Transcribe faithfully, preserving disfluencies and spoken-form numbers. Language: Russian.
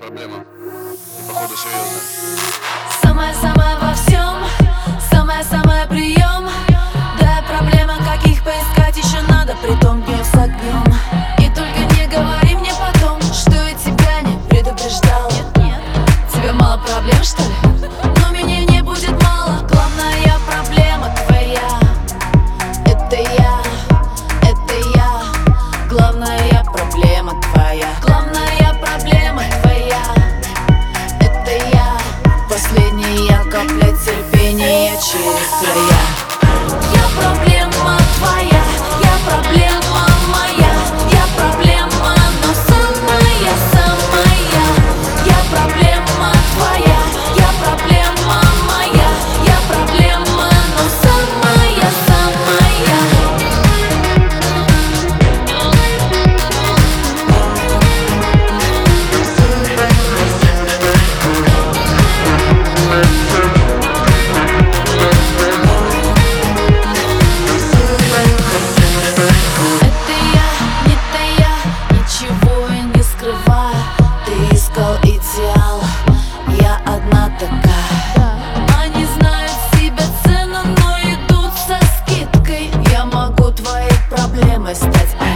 проблема. И походу серьезная. Самая-самая во всем, самая-самая прием. Да, проблема, каких поискать еще надо, притом днем с огнем. И только не говори мне потом, что я тебя не предупреждал. Нет, нет, тебе мало проблем, что ли? Но меня не будет мало. Главная проблема твоя — это я, это я. Главная проблема твоя, главная проблема твоя — это я. Последняя капля терпения через края. Я проблема твоя, я проблема моя. Я проблема, но самая-самая. Я проблема твоя, я проблема моя. Я проблема, но самая-самая. Это я, не тая, ничего я не скрываю. Ты искал идеал, я одна такая. Они знают себе цену, но идут со скидкой. Я могу твоей проблемой стать.